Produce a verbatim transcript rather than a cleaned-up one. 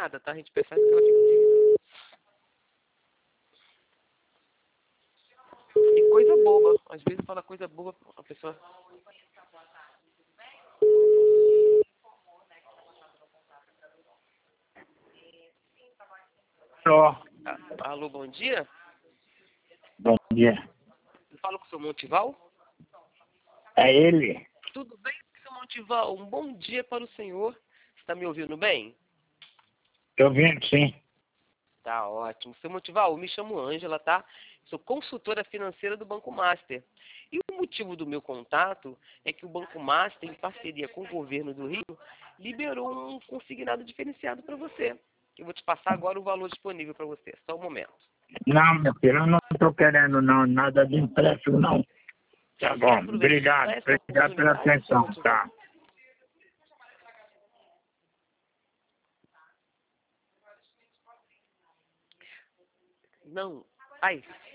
nada, tá? A gente percebe que ela fica de... E coisa boba. Às vezes fala coisa boba, a pessoa... Alô, Ah, alô, bom dia? bom dia. Eu falo com o seu Montival? É ele? Tudo bem, seu Montival? Um bom dia para o senhor. Você tá me ouvindo bem? Tô vendo, sim. Tá ótimo. Seu Montival, eu me chamo Ângela, tá? Sou consultora financeira do Banco Master. E o motivo do meu contato é que o Banco Master, em parceria com o governo do Rio, liberou um consignado diferenciado para você. Eu vou te passar agora o valor disponível para você. Só um momento. Não, meu filho, eu não tô querendo não, nada de empréstimo, não. Tá Já quer bom, aproveitar obrigado. essa Obrigado pela oportunidade, seu atenção, Montival? tá? Não. Ai,